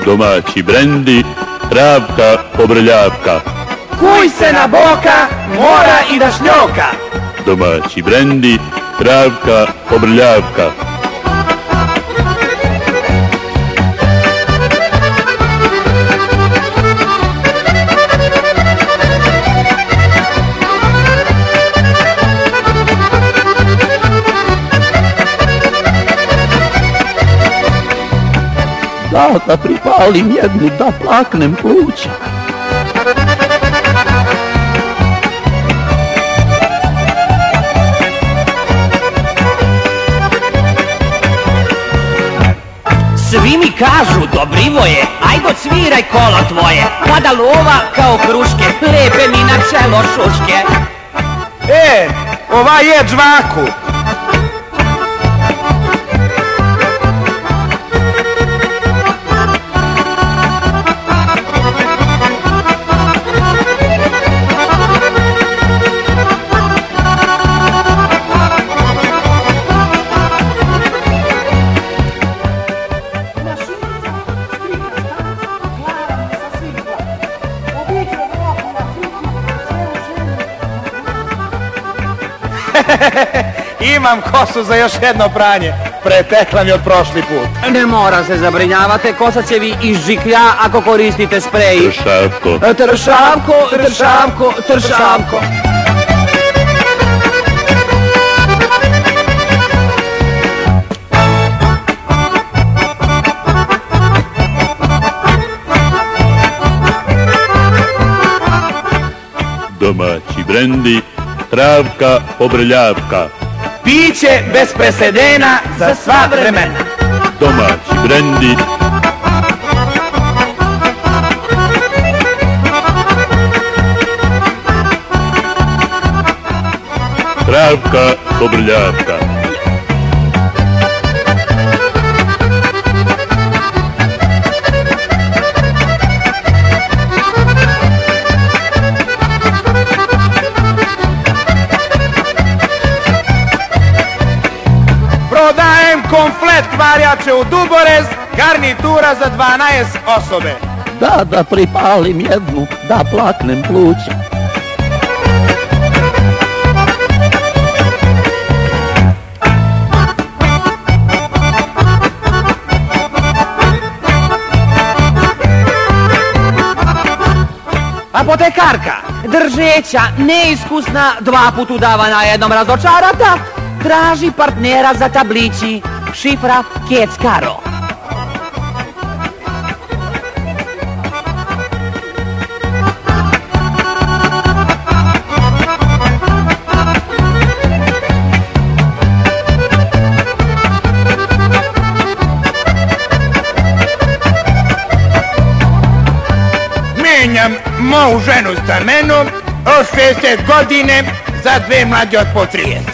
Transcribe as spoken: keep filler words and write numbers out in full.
Domaći brendi, travka, pobrljavka. Kuj se na boka, mora i da šljoka. Domaći brendi, travka, pobrljavka. Da, da pripalim jednu, da plaknem pluća. Svi mi kažu Dobrivo je, ajde odsviraj kolo tvoje. Pada lova kao kruške, lepe mi na čelo šuške. E, ova je džvaku. Imam kosu za još jedno pranje. Pretekla mi od prošli put. Ne mora se zabrinjavate, kosa će vi izžiklja ako koristite sprej. Tršavko. Tršavko, tršavko, tršavko. Domaći brendi, travka, pobrljavka. Piće bez presedena za sva vremena. Domaći brendi, travka, pobrljavka. Prodajem komplet varjače u Duborez, garnitura za dvanaest osobe. Da, da pripalim jednu, da plaknem pluća. Apotekarka, držeća, neiskusna, dva put udavana jednom razočarata, traži partnera za tablići, šifra Keckaro. Menjam moju ženu s menom od šezdeset godine za dve mlađe od po trideset.